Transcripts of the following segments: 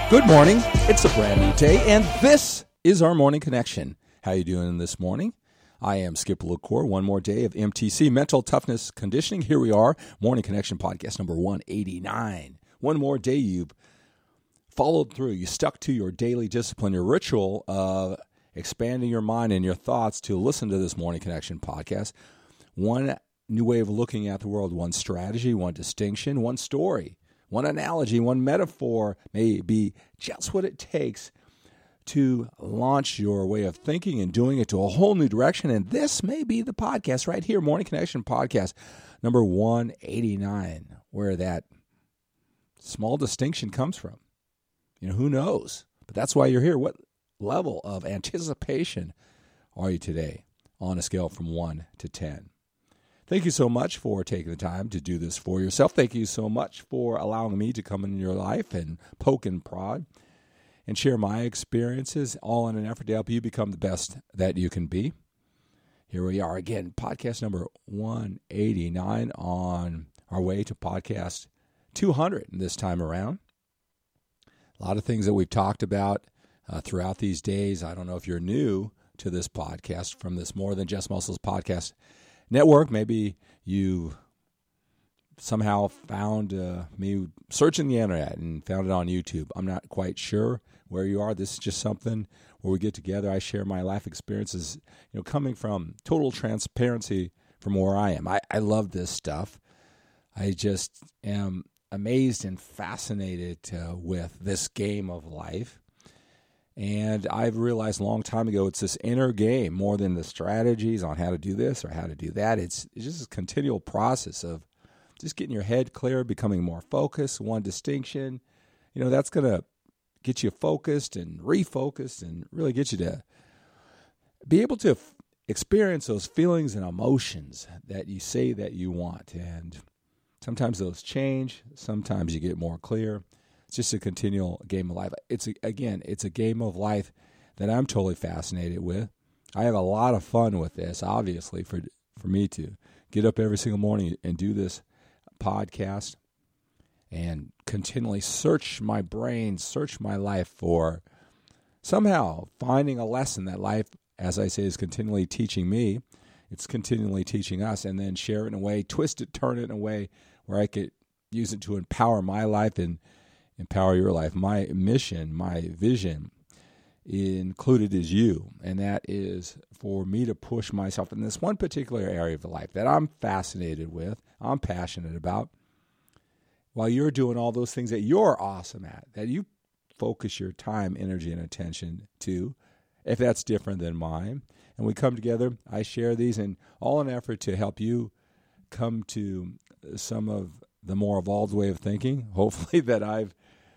Good morning. It's a brand new day, and this is our Morning Connection. How you doing this morning? I am Skip LaCour. One more day of MTC, Mental Toughness Conditioning. Here we are, Morning Connection podcast number 189. One more day you've followed through. You stuck to your daily discipline, your ritual of expanding your mind and your thoughts to listen to this Morning Connection podcast. One new way of looking at the world, one strategy, one distinction, one story. One analogy, one metaphor may be just what it takes to launch your way of thinking and doing it to a whole new direction. And this may be the podcast right here, Morning Connection podcast number 189, where that small distinction comes from. You know, who knows? But that's why you're here. What level of anticipation are you today on a scale from 1 to 10? Thank you so much for taking the time to do this for yourself. Thank you so much for allowing me to come in your life and poke and prod and share my experiences, all in an effort to help you become the best that you can be. Here we are again, podcast number 189 on our way to podcast 200 this time around. A lot of things that we've talked about throughout these days. I don't know if you're new to this podcast from this More Than Just Muscles podcast network. Maybe you somehow found me searching the internet and found it on YouTube. I'm not quite sure where you are. This is just something where we get together. I share my life experiences, coming from total transparency from where I am. I love this stuff. I just am amazed and fascinated with this game of life. And I've realized a long time ago, it's this inner game more than the strategies on how to do this or how to do that. It's just a continual process of just getting your head clear, becoming more focused. One distinction, that's going to get you focused and refocused and really get you to be able to experience those feelings and emotions that you say that you want. And sometimes those change. Sometimes you get more clear. It's just a continual game of life. It's a game of life that I'm totally fascinated with. I have a lot of fun with this, obviously, for me to get up every single morning and do this podcast and continually search my brain, search my life for somehow finding a lesson that life, as I say, is continually teaching me. It's continually teaching us, and then share it in a way, twist it, turn it in a way where I could use it to empower my life and empower your life. My mission, my vision included is you, and that is for me to push myself in this one particular area of life that I'm fascinated with, I'm passionate about, while you're doing all those things that you're awesome at, that you focus your time, energy, and attention to, if that's different than mine. And we come together, I share these, and all in an effort to help you come to some of the more evolved way of thinking, hopefully, that I've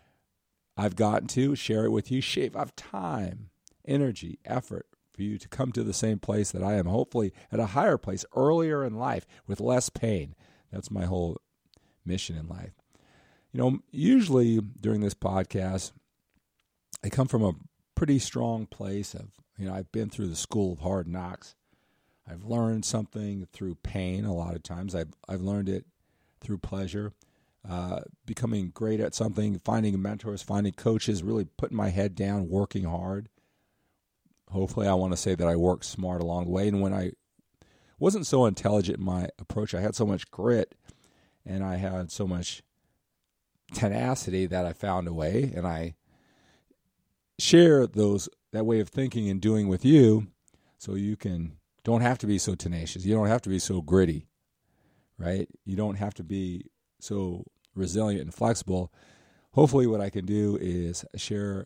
gotten to, share it with you, shave off time, energy, effort for you to come to the same place that I am, hopefully at a higher place, earlier in life, with less pain. That's my whole mission in life. Usually during this podcast, I come from a pretty strong place of, I've been through the school of hard knocks. I've learned something through pain a lot of times. I've learned it through pleasure. Becoming great at something, finding mentors, finding coaches, really putting my head down, working hard. Hopefully, I want to say that I worked smart along the way. And when I wasn't so intelligent in my approach, I had so much grit and I had so much tenacity that I found a way. And I share that way of thinking and doing with you so you don't have to be so tenacious. You don't have to be so gritty, right? You don't have to be so resilient and flexible. Hopefully what I can do is share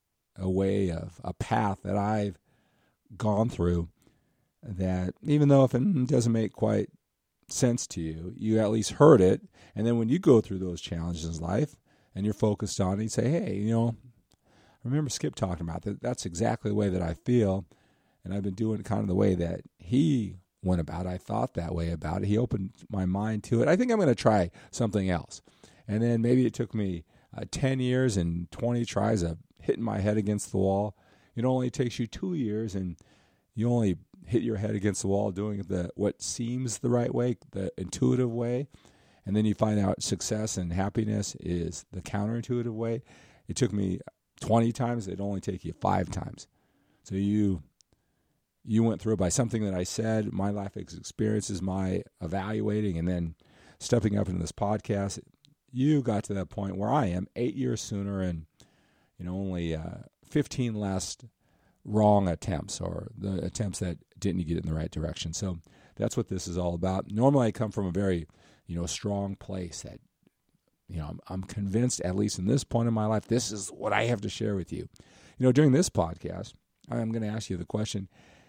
a path that I've gone through that, even though if it doesn't make quite sense to you, you at least heard it. And then when you go through those challenges in life and you're focused on it, you say, hey, I remember Skip talking about that. That's exactly the way that I feel. And I've been doing it kind of the way that he went about. I thought that way about it. He opened my mind to it. I think I'm going to try something else. And then maybe it took me 10 years and 20 tries of hitting my head against the wall. It only takes you 2 years and you only hit your head against the wall doing what seems the right way, the intuitive way. And then you find out success and happiness is the counterintuitive way. It took me 20 times, it'd only take you 5 times. So you went through it by something that I said, my life experiences, my evaluating, and then stepping up into this podcast. You got to that point where I am 8 years sooner and only 15 less wrong attempts, or the attempts that didn't get in the right direction. So that's what this is all about. Normally I come from a very strong place that I'm convinced, at least in this point in my life, this is what I have to share with you. During this podcast, I'm going to ask you the question,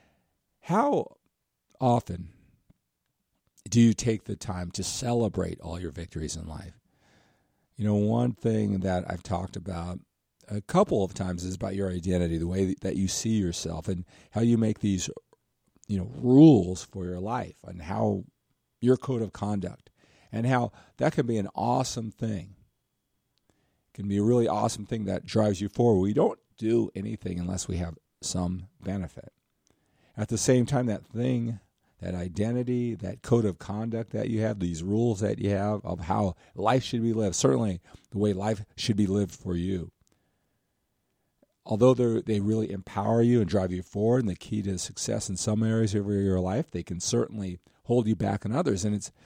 how often do you take the time to celebrate all your victories in life? One thing that I've talked about a couple of times is about your identity, the way that you see yourself, and how you make these, rules for your life, and how your code of conduct, and how that can be an awesome thing. It can be a really awesome thing that drives you forward. We don't do anything unless we have some benefit. At the same time, that thing, that identity, that code of conduct that you have, these rules that you have of how life should be lived, certainly the way life should be lived for you. Although they really empower you and drive you forward and the key to success in some areas of your life, they can certainly hold you back in others. And it's,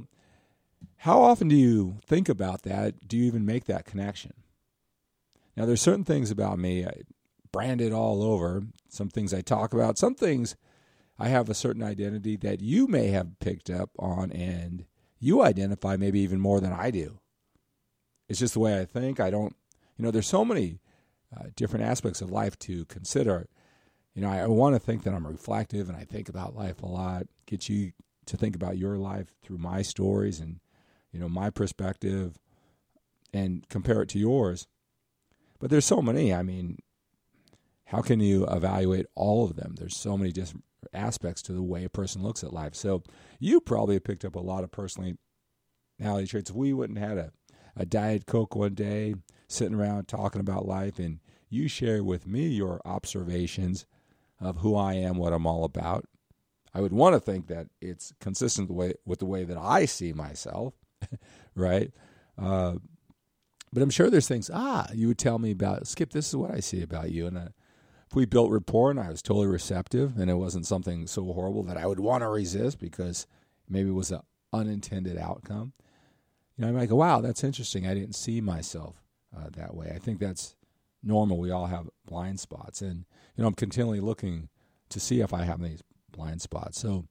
how often do you think about that? Do you even make that connection? Now, there's certain things about me, I brand it all over, some things I talk about, some things I have a certain identity that you may have picked up on and you identify maybe even more than I do. It's just the way I think. I don't, there's so many different aspects of life to consider. I want to think that I'm reflective and I think about life a lot, get you to think about your life through my stories and, my perspective, and compare it to yours. But there's so many. I mean, how can you evaluate all of them? There's so many different aspects to the way a person looks at life. So you probably have picked up a lot of personality traits. If we wouldn't have had a Diet Coke one day, sitting around talking about life, and you share with me your observations of who I am, what I'm all about, I would want to think that it's consistent with the way that I see myself, right? But I'm sure there's things, you would tell me about, Skip, this is what I see about you. And if we built rapport and I was totally receptive and it wasn't something so horrible that I would want to resist because maybe it was an unintended outcome, I might go, wow, that's interesting. I didn't see myself that way. I think that's normal. We all have blind spots. And, I'm continually looking to see if I have these blind spots. So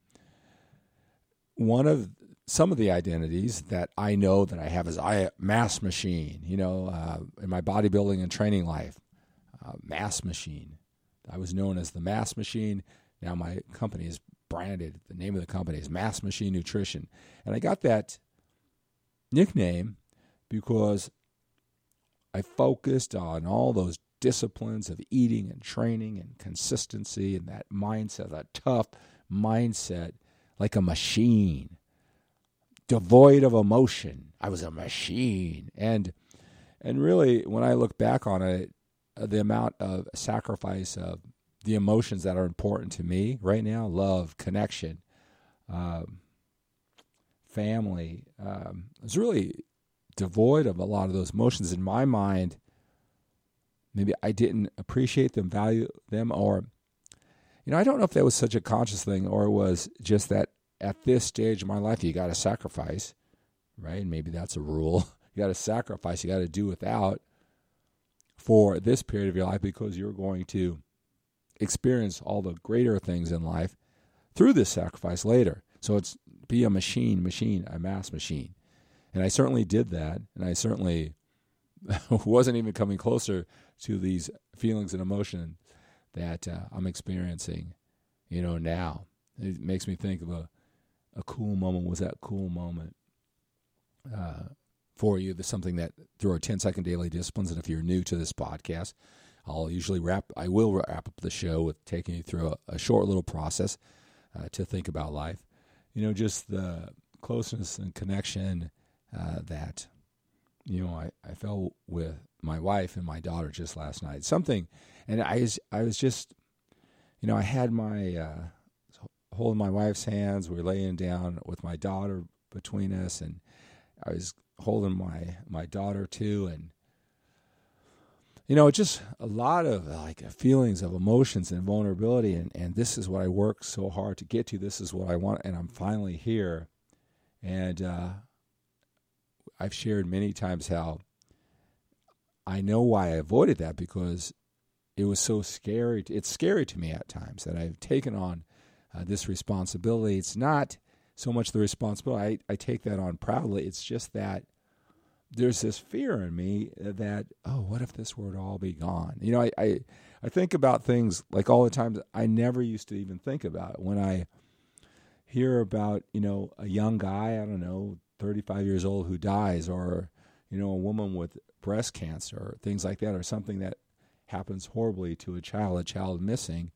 some of the identities that I know that I have is mass machine, in my bodybuilding and training life, mass machine. I was known as the Mass Machine. Now my company is branded. The name of the company is Mass Machine Nutrition. And I got that nickname because I focused on all those disciplines of eating and training and consistency and that mindset, that tough mindset, like a machine, devoid of emotion. I was a machine. And really, when I look back on it, the amount of sacrifice of the emotions that are important to me right now, love, connection, family, is really devoid of a lot of those emotions. In my mind, maybe I didn't appreciate them, value them, or, I don't know if that was such a conscious thing or it was just that at this stage of my life, you got to sacrifice, right? And maybe that's a rule. You got to sacrifice. You got to do without for this period of your life because you're going to experience all the greater things in life through this sacrifice later. So it's be a machine, a mass machine. And I certainly did that, and I certainly wasn't even coming closer to these feelings and emotions that I'm experiencing, now. It makes me think of a cool moment. Was that cool moment for you? There's something that through our 10-second daily disciplines, and if you're new to this podcast, I will wrap up the show with taking you through a short little process to think about life. Just the closeness and connection that, I felt with my wife and my daughter just last night. Something, and I was just, I had my, holding my wife's hands. We were laying down with my daughter between us, and I was holding my daughter too. And, just a lot of feelings of emotions and vulnerability. And this is what I worked so hard to get to. This is what I want. And I'm finally here. And I've shared many times how I know why I avoided that, because it was so scary. It's scary to me at times that I've taken on this responsibility. It's not so much the responsibility. I take that on proudly. It's just that there's this fear in me that, oh, what if this were to all be gone? I think about things like all the times I never used to even think about. When I hear about, a young guy, I don't know, 35 years old who dies, or, a woman with breast cancer, or things like that, or something that happens horribly to a child missing,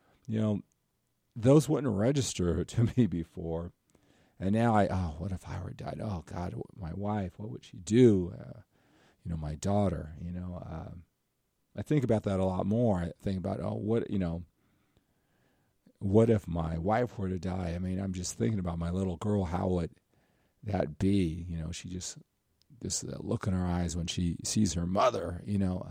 those wouldn't register to me before. And now what if I were died? Oh God, my wife, what would she do? My daughter, I think about that a lot more. I think about, what if my wife were to die? I mean, I'm just thinking about my little girl. How would that be? She just look in her eyes when she sees her mother,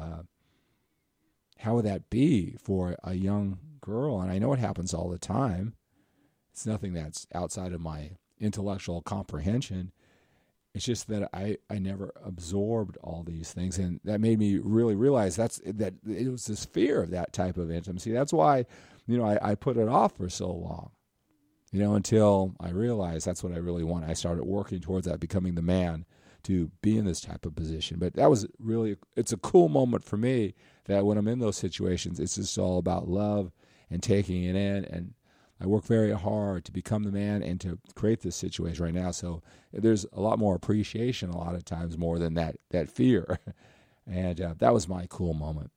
how would that be for a young girl? And I know it happens all the time. It's nothing that's outside of my intellectual comprehension. It's just that I never absorbed all these things, and that made me really realize that it was this fear of that type of intimacy. That's why, I put it off for so long, until I realized that's what I really want. I started working towards that, becoming the man to be in this type of position. But that was really, it's a cool moment for me that when I'm in those situations, it's just all about love and taking it in. And I work very hard to become the man and to create this situation right now. So there's a lot more appreciation a lot of times, more than that fear. And that was my cool moment.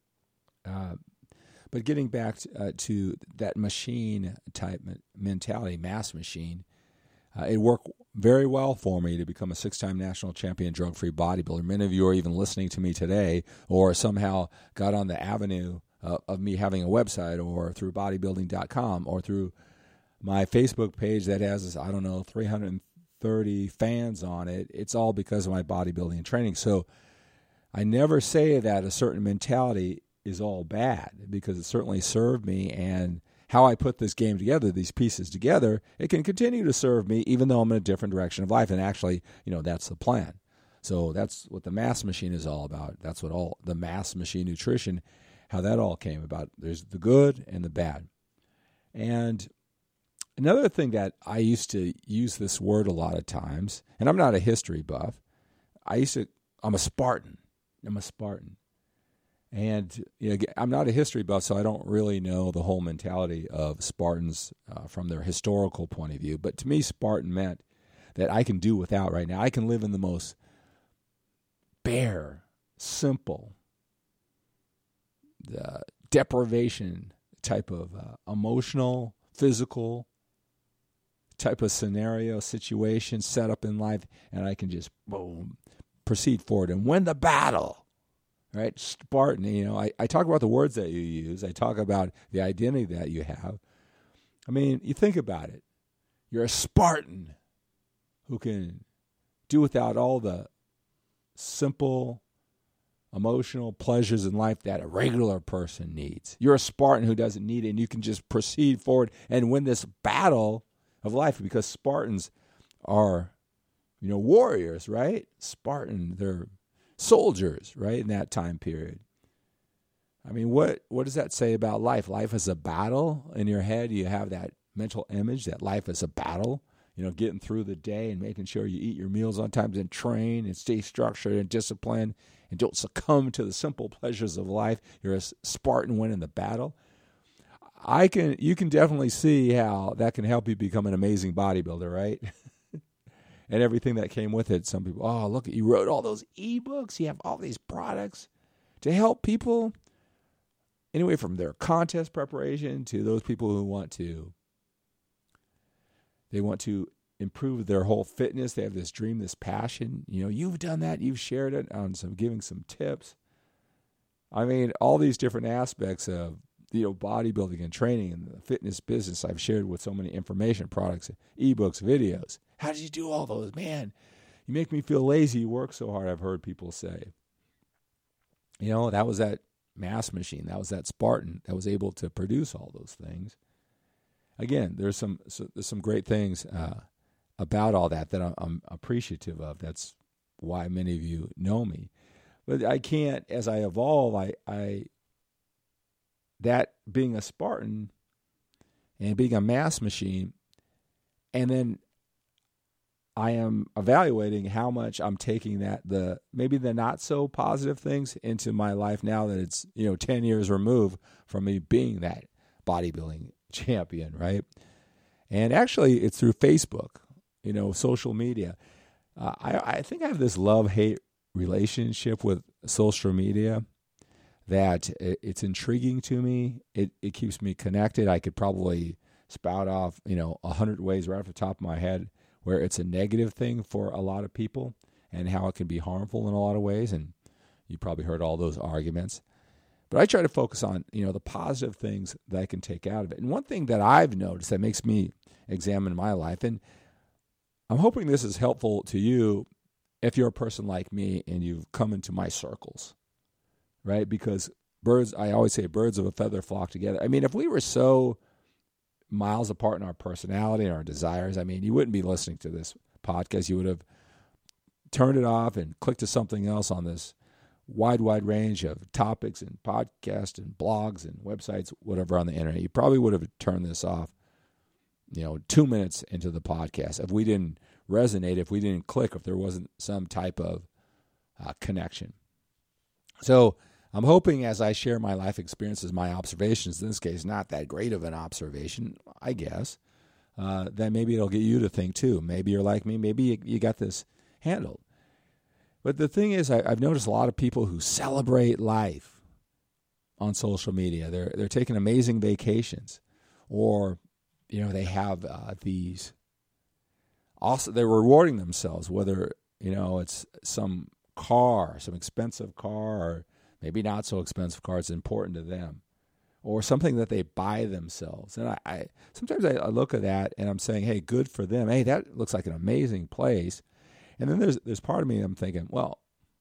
But getting back to that machine type mentality, mass machine, it worked very well for me to become a 6-time national champion drug-free bodybuilder. Many of you are even listening to me today, or somehow got on the avenue of me having a website, or through bodybuilding.com, or through my Facebook page that has, 330 fans on it. It's all because of my bodybuilding and training. So I never say that a certain mentality is all bad, because it certainly served me, and how I put this game together, these pieces together, it can continue to serve me even though I'm in a different direction of life. And actually, that's the plan. So that's what the mass machine is all about. That's what all the mass machine nutrition, how that all came about. There's the good and the bad. And another thing that I used to use this word a lot of times, and I'm not a history buff, I'm a Spartan. And I'm not a history buff, so I don't really know the whole mentality of Spartans from their historical point of view. But to me, Spartan meant that I can do without right now. I can live in the most bare, simple, the deprivation type of emotional, physical type of scenario, situation set up in life, and I can just, boom, proceed forward and win the battle. Right? Spartan, I talk about the words that you use. I talk about the identity that you have. I mean, you think about it. You're a Spartan who can do without all the simple, emotional pleasures in life that a regular person needs. You're a Spartan who doesn't need it, and you can just proceed forward and win this battle of life, because Spartans are, warriors, right? Spartan, they're soldiers, right, in that time period. I mean, what does that say about life? Life is a battle. In your head, you have that mental image that life is a battle, getting through the day and making sure you eat your meals on time and train and stay structured and disciplined and don't succumb to the simple pleasures of life. You're a Spartan winning the battle. You can definitely see how that can help you become an amazing bodybuilder, right? And everything that came with it. Some people, oh, look, you wrote all those ebooks. You have all these products to help people, anyway, from their contest preparation to those people who want to improve their whole fitness. They have this dream, this passion. You've done that. You've shared it on giving some tips. I mean, all these different aspects of bodybuilding and training and the fitness business I've shared with so many information products, ebooks, videos. How did you do all those? Man, you make me feel lazy. You work so hard, I've heard people say. That was that mass machine. That was that Spartan that was able to produce all those things. Again, there's some great things about all that I'm appreciative of. That's why many of you know me. But I can't, as I evolve, I that being a Spartan and being a mass machine, and then I am evaluating how much I'm taking maybe the not so positive things into my life now that it's 10 years removed from me being that bodybuilding champion, right? And actually, it's through Facebook, social media. I think I have this love-hate relationship with social media that it's intriguing to me. It keeps me connected. I could probably spout off 100 ways right off the top of my head where it's a negative thing for a lot of people and how it can be harmful in a lot of ways. And you probably heard all those arguments. But I try to focus on, the positive things that I can take out of it. And one thing that I've noticed that makes me examine my life, and I'm hoping this is helpful to you if you're a person like me and you've come into my circles, right? Because I always say birds of a feather flock together. I mean, if we were so miles apart in our personality and our desires, you wouldn't be listening to this podcast. You would have turned it off and clicked to something else on this wide range of topics and podcasts and blogs and websites, whatever on the internet. You probably would have turned this off, 2 minutes into the podcast if we didn't resonate, if we didn't click, if there wasn't some type of connection. So I'm hoping as I share my life experiences, my observations, in this case, not that great of an observation, I guess, then maybe it'll get you to think too. Maybe you're like me. Maybe you got this handled. But the thing is, I've noticed a lot of people who celebrate life on social media. They're taking amazing vacations, or they have these. Also, they're rewarding themselves, whether it's some car, some expensive car, or maybe not so expensive car. It's important to them, or something that they buy themselves. And I sometimes I look at that and I'm saying, hey, good for them. Hey, that looks like an amazing place. And then there's part of me I'm thinking, well,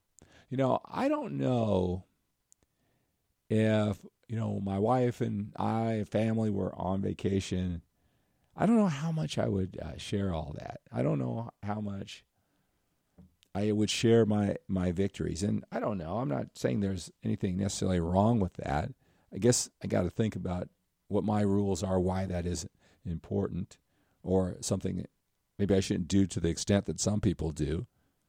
I don't know if, my wife and I, family, were on vacation. I don't know how much I would share all that. I don't know how much I would share my victories. And I don't know. I'm not saying there's anything necessarily wrong with that. I guess I got to think about what my rules are, why that is important, or something maybe I shouldn't do to the extent that some people do.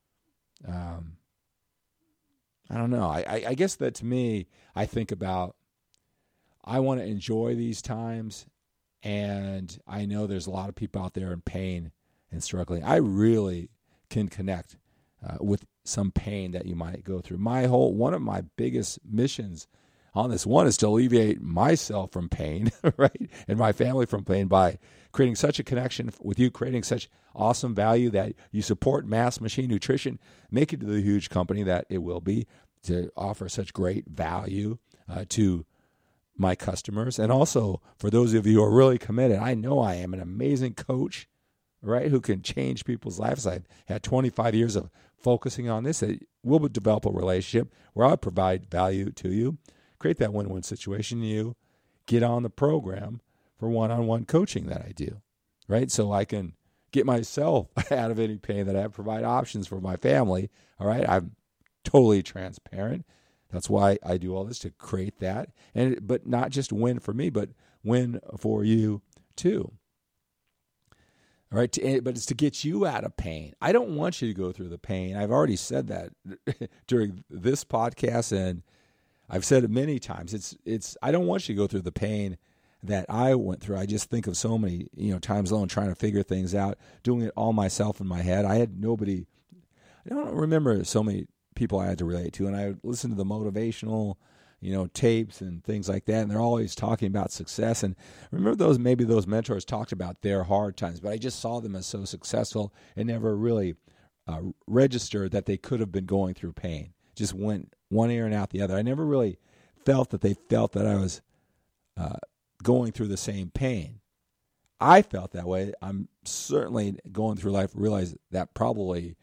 I don't know. I guess that to me, I think about, I want to enjoy these times, and I know there's a lot of people out there in pain and struggling. I really can connect with some pain that you might go through. One of my biggest missions on this one is to alleviate myself from pain, right, and my family from pain by creating such a connection with you, creating such awesome value that you support Mass Machine Nutrition, make it to the huge company that it will be, to offer such great value to my customers. And also for those of you who are really committed, I know I am an amazing coach, right, who can change people's lives. I've had 25 years of focusing on this. We'll develop a relationship where I provide value to you, create that win-win situation. You get on the program for one-on-one coaching that I do, right? So I can get myself out of any pain that I have, provide options for my family, all right? I'm totally transparent. That's why I do all this, to create that. But not just win for me, but win for you too. All right, but it's to get you out of pain. I don't want you to go through the pain. I've already said that during this podcast, and I've said it many times. I don't want you to go through the pain that I went through. I just think of so many times alone trying to figure things out, doing it all myself in my head. I had nobody. I don't remember so many people I had to relate to, and I would listen to the motivational tapes and things like that, and they're always talking about success. And remember those mentors talked about their hard times, but I just saw them as so successful and never really registered that they could have been going through pain. Just went one ear and out the other. I never really felt that they felt that I was going through the same pain. I felt that way. I'm certainly going through life, realize that probably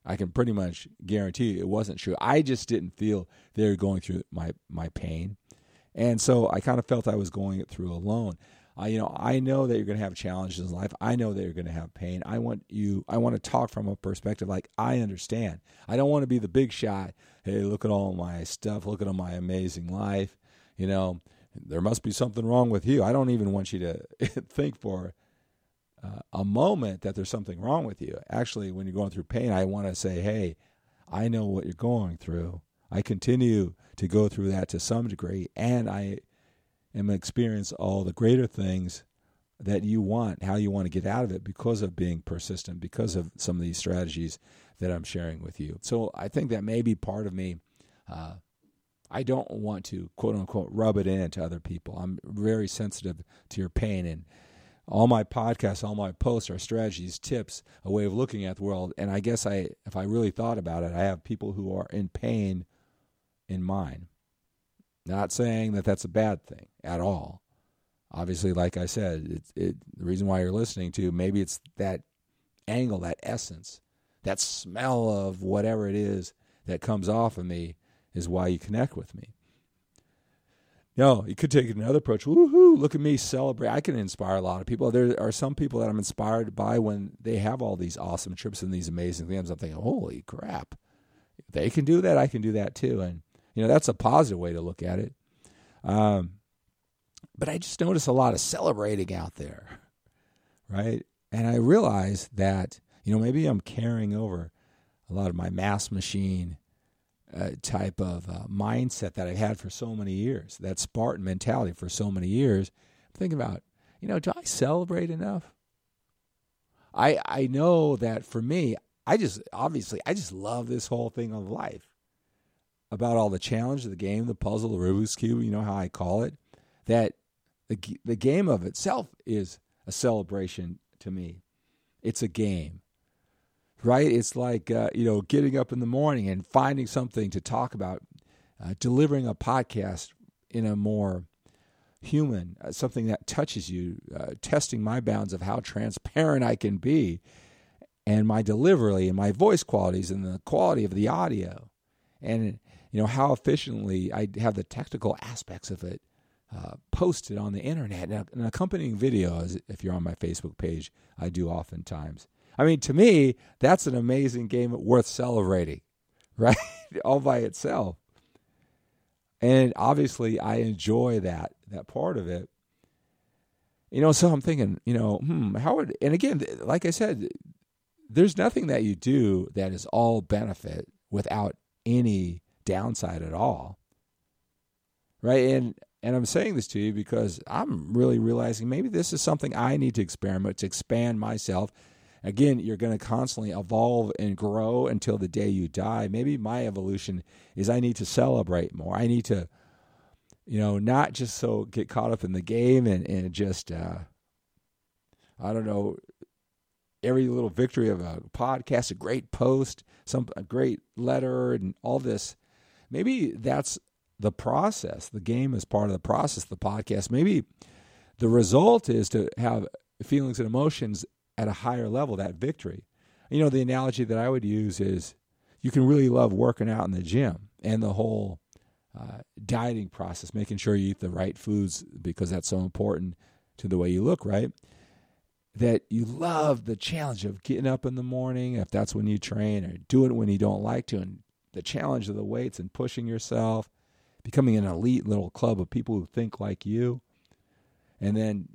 I can pretty much guarantee you it wasn't true. I just didn't feel they were going through my pain. And so I kind of felt I was going it through alone. I know that you're going to have challenges in life. I know that you're going to have pain. I want to talk from a perspective like I understand. I don't want to be the big shot. Hey, look at all my stuff. Look at all my amazing life. There must be something wrong with you. I don't even want you to think for a moment that there's something wrong with you. Actually, when you're going through pain, I want to say, hey, I know what you're going through. I continue to go through that to some degree, and I am experience all the greater things that you want, how you want to get out of it because of being persistent, because of some of these strategies that I'm sharing with you. So I think that may be part of me. I don't want to, quote unquote, rub it into other people. I'm very sensitive to your pain, and all my podcasts, all my posts are strategies, tips, a way of looking at the world. And I guess if I really thought about it, I have people who are in pain in mind. Not saying that that's a bad thing at all. Obviously, like I said, the reason why you're listening to, maybe it's that angle, that essence, that smell of whatever it is that comes off of me is why you connect with me. No, you could take another approach. Woohoo, look at me celebrate. I can inspire a lot of people. There are some people that I'm inspired by when they have all these awesome trips and these amazing things. I'm thinking, holy crap, if they can do that, I can do that too. And that's a positive way to look at it. But I just notice a lot of celebrating out there, right? And I realize that, maybe I'm carrying over a lot of my mass machine type of mindset that I've had for so many years, that Spartan mentality for so many years. I'm thinking about, do I celebrate enough? I know that for me, I just love this whole thing of life. About all the challenge of the game, the puzzle, the Rubik's Cube, how I call it, that the game of itself is a celebration to me. It's a game, right? It's like, getting up in the morning and finding something to talk about, delivering a podcast in a more human, something that touches you, testing my bounds of how transparent I can be, and my delivery and my voice qualities and the quality of the audio. And how efficiently I have the technical aspects of it posted on the internet. Now, an accompanying video, if you're on my Facebook page, I do oftentimes. I mean, to me, that's an amazing game worth celebrating, right? All by itself. And obviously, I enjoy that part of it. So I'm thinking, how would, and again, like I said, there's nothing that you do that is all benefit without any downside at all, right? And I'm saying this to you because I'm really realizing maybe this is something I need to experiment to expand myself. Again, you're going to constantly evolve and grow until the day you die. Maybe my evolution is I need to celebrate more. I need to, not just get caught up in the game and just, I don't know, every little victory of a podcast, a great post, a great letter, and all this. Maybe that's the process. The game is part of the process, the podcast. Maybe the result is to have feelings and emotions at a higher level, that victory. The analogy that I would use is you can really love working out in the gym and the whole dieting process, making sure you eat the right foods because that's so important to the way you look, right? That you love the challenge of getting up in the morning, if that's when you train, or doing it when you don't like to, and the challenge of the weights and pushing yourself, becoming an elite little club of people who think like you, and then,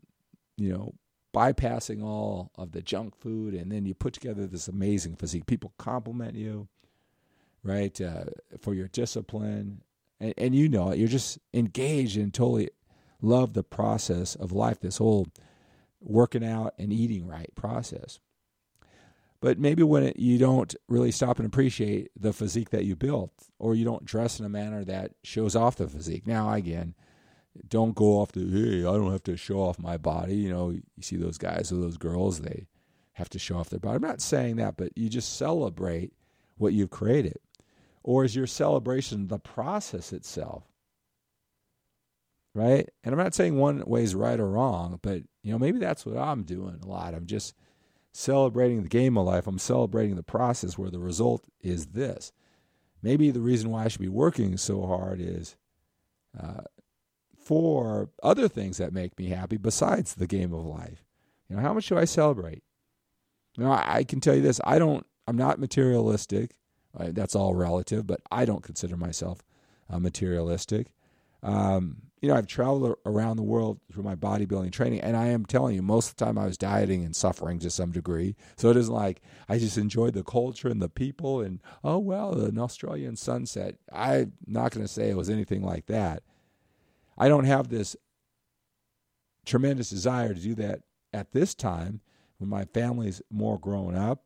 bypassing all of the junk food, and then you put together this amazing physique. People compliment you, right, for your discipline, and you're just engaged and totally love the process of life, this whole working out and eating right process. But maybe when you don't really stop and appreciate the physique that you built, or you don't dress in a manner that shows off the physique. Now, again, don't go off the, hey, I don't have to show off my body. You see those guys or those girls, they have to show off their body. I'm not saying that, but you just celebrate what you've created. Or is your celebration the process itself? Right? And I'm not saying one way is right or wrong, but maybe that's what I'm doing a lot. I'm just celebrating the game of life. I'm celebrating the process where the result is this. Maybe the reason why I should be working so hard is for other things that make me happy besides the game of life. How much do I celebrate? I can tell you this. I'm not materialistic. That's all relative, but I don't consider myself materialistic. I've traveled around the world through my bodybuilding training, and I am telling you, most of the time I was dieting and suffering to some degree. So it isn't like I just enjoyed the culture and the people and, an Australian sunset. I'm not going to say it was anything like that. I don't have this tremendous desire to do that at this time when my family's more grown up,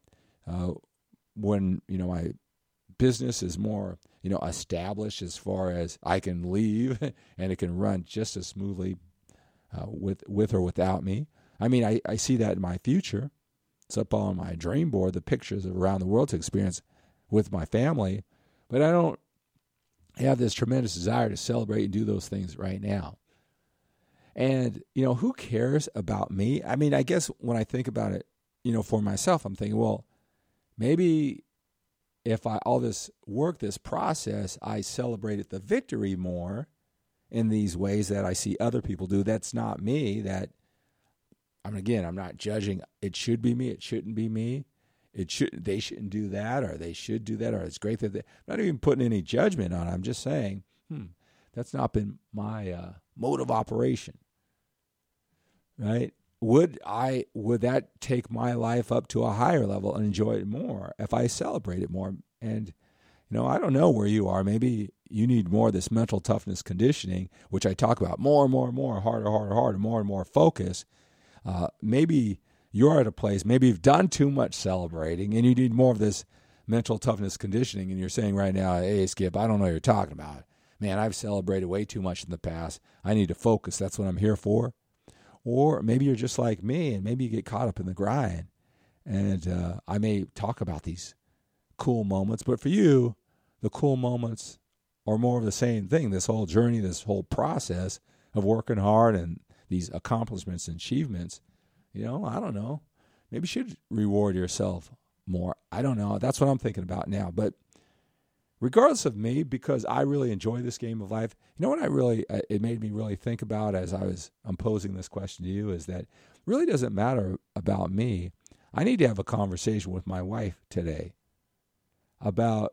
when, my business is more, established as far as I can leave and it can run just as smoothly with or without me. I mean, I see that in my future. It's up on my dream board, the pictures of around the world to experience with my family. But I don't have this tremendous desire to celebrate and do those things right now. And, who cares about me? I mean, I guess when I think about it, for myself, I'm thinking, well, maybe if all this work, this process, I celebrated the victory more in these ways that I see other people do. That's not me. I'm not judging. It should be me. It shouldn't be me. They shouldn't do that, or they should do that, or it's great that I'm not even putting any judgment on it. I'm just saying, that's not been my mode of operation, right? Would that take my life up to a higher level and enjoy it more if I celebrate it more? And, I don't know where you are. Maybe you need more of this mental toughness conditioning, which I talk about more and more and more, harder, more and more focus. Maybe you're at a place, maybe you've done too much celebrating and you need more of this mental toughness conditioning. And you're saying right now, hey, Skip, I don't know what you're talking about. Man, I've celebrated way too much in the past. I need to focus. That's what I'm here for. Or maybe you're just like me and maybe you get caught up in the grind. And I may talk about these cool moments, but for you, the cool moments are more of the same thing. This whole journey, this whole process of working hard and these accomplishments and achievements, I don't know. Maybe you should reward yourself more. I don't know. That's what I'm thinking about now. But regardless of me, because I really enjoy this game of life, what it made me really think about as꯫ I'm posing this question to you is that it really doesn't matter about me. I need to have a conversation with my wife today about,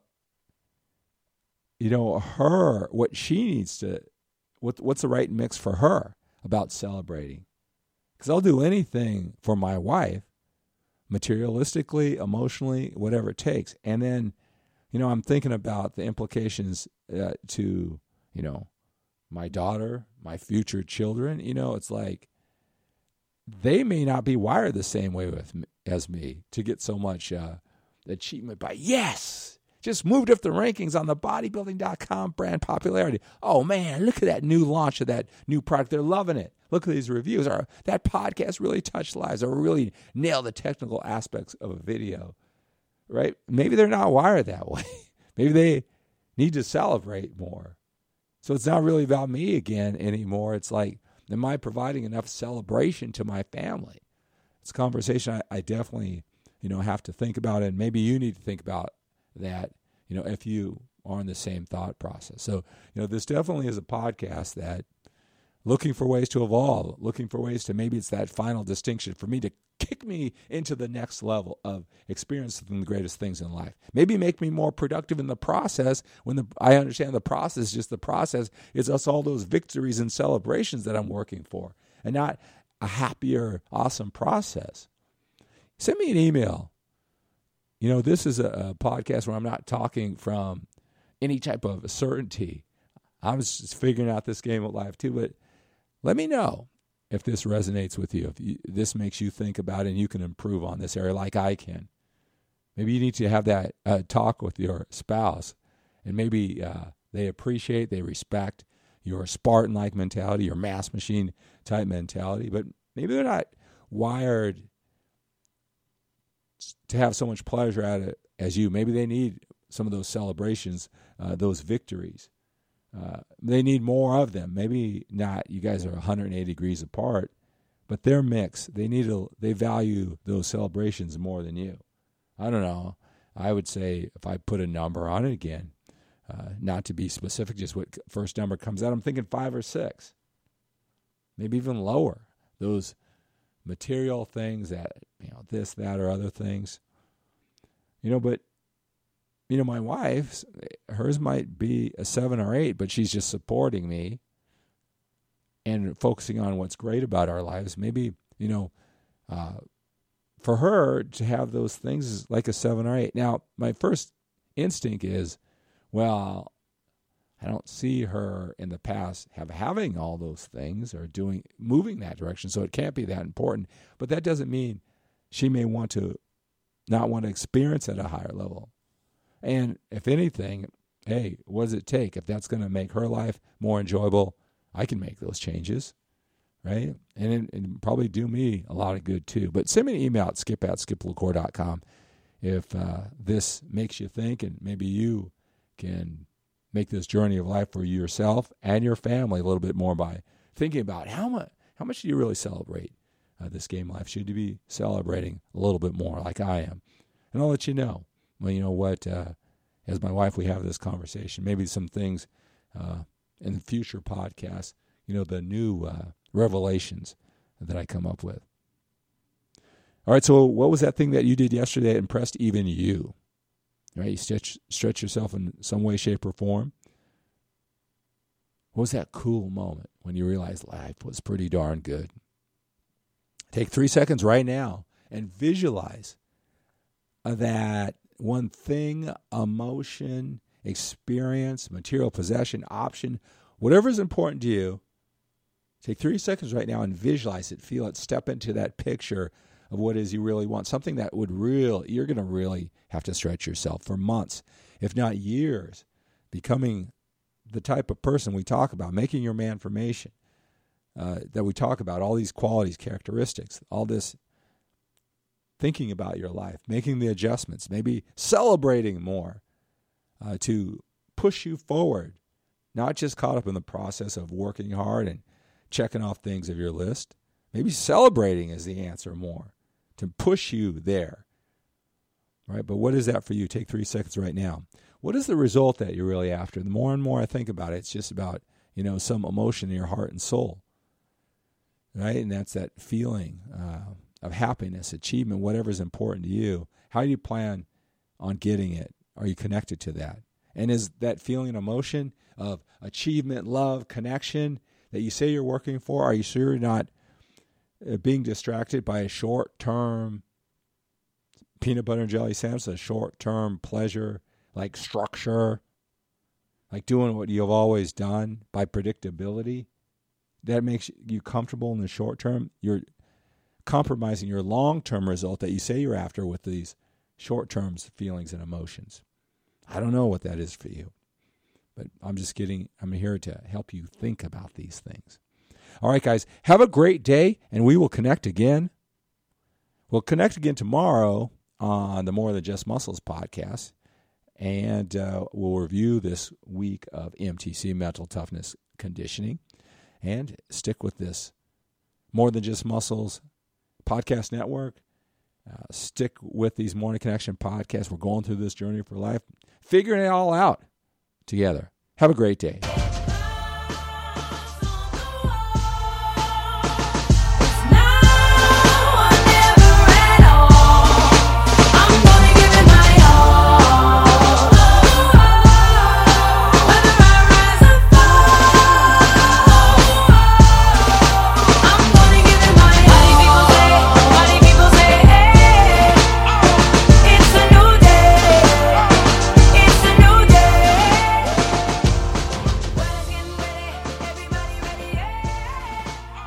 her, what she needs to, what's the right mix for her about celebrating. Because I'll do anything for my wife, materialistically, emotionally, whatever it takes. And then, I'm thinking about the implications to, my daughter, my future children. It's like they may not be wired the same way as me to get so much achievement by, yes, just moved up the rankings on the bodybuilding.com brand popularity. Oh, man, look at that new launch of that new product. They're loving it. Look at these reviews. That podcast really touched lives or really nailed the technical aspects of a video, right? Maybe they're not wired that way. Maybe they need to celebrate more. So it's not really about me again anymore. It's like, am I providing enough celebration to my family? It's a conversation I definitely, have to think about, and maybe you need to think about that, if you are in the same thought process. So, this definitely is a podcast that looking for ways to evolve, looking for ways to, maybe it's that final distinction for me to kick me into the next level of experiencing the greatest things in life. Maybe make me more productive in the process when I understand the process, just the process is us all those victories and celebrations that I'm working for, and not a happier, awesome process. Send me an email. This is a podcast where I'm not talking from any type of certainty. I was just figuring out this game of life too, but let me know if this resonates with you, if this makes you think about it and you can improve on this area like I can. Maybe you need to have that talk with your spouse, and maybe they appreciate, they respect your Spartan-like mentality, your mass machine type mentality, but maybe they're not wired to have so much pleasure at it as you. Maybe they need some of those celebrations, those victories. They need more of them. Maybe not, you guys are 180 degrees apart, but their mix, they value those celebrations more than you. I don't know. I would say if I put a number on it again, not to be specific, just what first number comes out, I'm thinking 5 or 6, maybe even lower. Those material things that, this, that, or other things. But, my wife's, hers might be a 7 or 8, but she's just supporting me and focusing on what's great about our lives. Maybe, for her to have those things is like a 7 or 8. Now, my first instinct is, well, I don't see her in the past having all those things or moving that direction, so it can't be that important. But that doesn't mean she may not want to experience at a higher level. And if anything, hey, what does it take? If that's going to make her life more enjoyable, I can make those changes, right? And it probably do me a lot of good too. But send me an email at skip@skiplacour.com if this makes you think, and maybe you can make this journey of life for yourself and your family a little bit more by thinking about how much do you really celebrate this game life? Should you be celebrating a little bit more like I am? And I'll let you know. Well, you know what? As my wife, we have this conversation. Maybe some things in the future podcasts, the new revelations that I come up with. All right, so what was that thing that you did yesterday that impressed even you? Right, you stretch yourself in some way, shape, or form. What was that cool moment when you realized life was pretty darn good? Take 3 seconds right now and visualize that one thing, emotion, experience, material possession, option, whatever is important to you. Take 3 seconds right now and visualize it, feel it, step into that picture of what it is you really want, something that you're going to really have to stretch yourself for months, if not years, becoming the type of person we talk about, making your man formation that we talk about, all these qualities, characteristics, all this thinking about your life, making the adjustments, maybe celebrating more to push you forward, not just caught up in the process of working hard and checking off things of your list. Maybe celebrating is the answer more, to push you there. Right? But what is that for you? Take 3 seconds right now. What is the result that you're really after? The more and more I think about it, it's just about, some emotion in your heart and soul. Right? And that's that feeling of happiness, achievement, whatever's important to you. How do you plan on getting it? Are you connected to that? And is that feeling and emotion of achievement, love, connection that you say you're working for, are you sure you're not being distracted by a short-term peanut butter and jelly sandwich, a short-term pleasure, like structure, like doing what you've always done by predictability? That makes you comfortable in the short term. You're compromising your long-term result that you say you're after with these short-term feelings and emotions. I don't know what that is for you, but I'm here to help you think about these things. All right, guys, have a great day, and we will connect again. We'll connect again tomorrow on the More Than Just Muscles podcast, and we'll review this week of MTC, Mental Toughness Conditioning, and stick with this More Than Just Muscles podcast network. Stick with these Morning Connection podcasts. We're going through this journey for life, figuring it all out together. Have a great day.